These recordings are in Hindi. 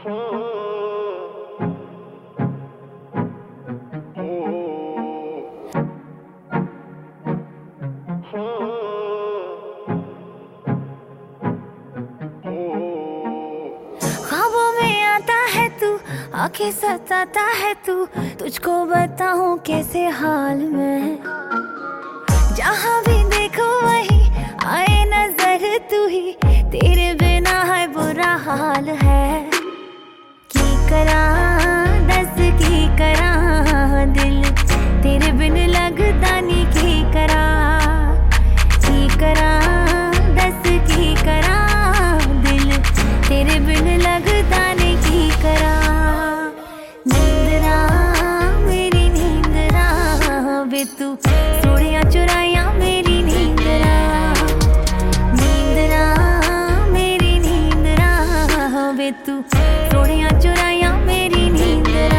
ख्वाबों में आता है तू, आंखें सताता है तू, तुझको बताऊं कैसे हाल में। जहां भी देखो वही आए नजर तू ही, तेरे बिना है बुरा हाल है। की करा दस की करा दिल तेरे बिन लगता नहीं, की करा दस की करा दिल तेरे बिन लगता नहीं, की करा। नींदरा मेरी नींदरा वे तू सोड़िया चुराया मेरी नींदरा। नींदरा मेरी नींदरा वे तू सोड़िया चुराया मेरी नींदरा।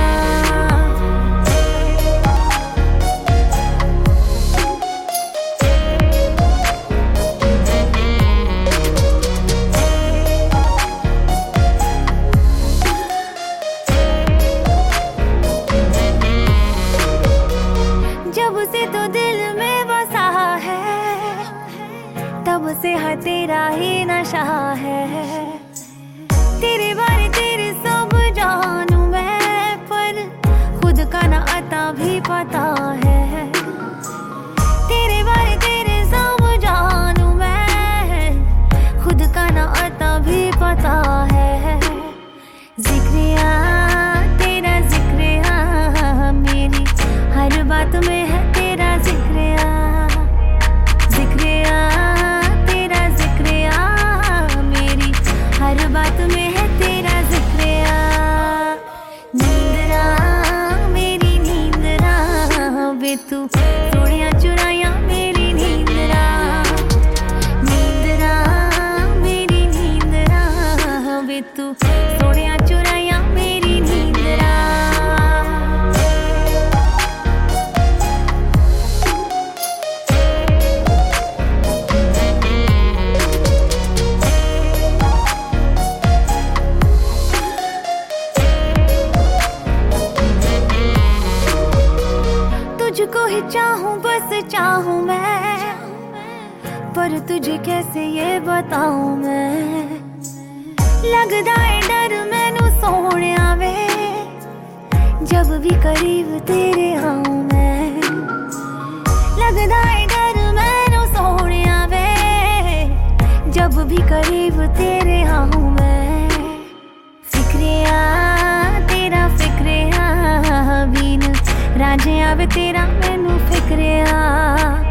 जब से तो दिल में बसा है, तब से है तेरा ही नशा है। तेरे बारे तेरे सब जानू मैं, पर खुद का ना आता भी पता है। तेरे बारे तेरे सब जानू मैं, खुद का ना आता भी पता है। जिक्रिया तेरा जिक्रिया मेरी हर बात में है तेरा जिक्रिया। जिक्रिया तेरा जिक्रिया मेरी हर बात में है तेरा जिक्रिया। नींदरा मेरी नींदरा वे तू सोड़िया चुराया मेरी नींदरा। नींदरा मेरी नींदरा वे तू सोड़िया चुराया मेरी नींदरा। तुझको ही चाहूं बस चाहूं मैं, पर तुझे कैसे ये बताऊं मैं। लगदा है डर मैनू सोहणिया वे, जब भी करीब तेरे आऊं मैं। लगदा है डर मैनू सोहणिया वे, जब भी करीब तेरे आऊं मैं। फिक्रिया तेरा फिक्रिया बीन राजे आवे तेरा मैनू फिक्रिया।